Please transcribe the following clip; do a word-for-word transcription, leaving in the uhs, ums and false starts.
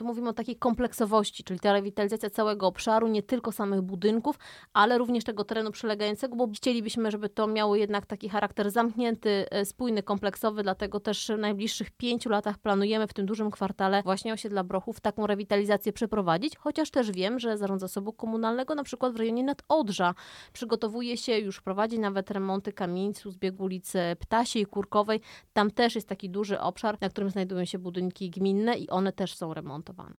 tu mówimy o takiej kompleksowości, czyli ta rewitalizacja całego obszaru, nie tylko samych budynków, ale również tego terenu przylegającego, bo chcielibyśmy, żeby to miało jednak taki charakter zamknięty, spójny, kompleksowy, dlatego też w najbliższych pięciu latach planujemy w tym dużym kwartale właśnie osiedla Brochów taką rewitalizację przeprowadzić, chociaż też wiem, że Zarząd Zasobu Komunalnego na przykład w rejonie Nadodrza przygotowuje się, już prowadzi nawet remonty kamienic u zbiegu ulicy Ptasiej, Kurkowej. Tam też jest taki duży obszar, na którym znajdują się budynki gminne i one też są remontowane.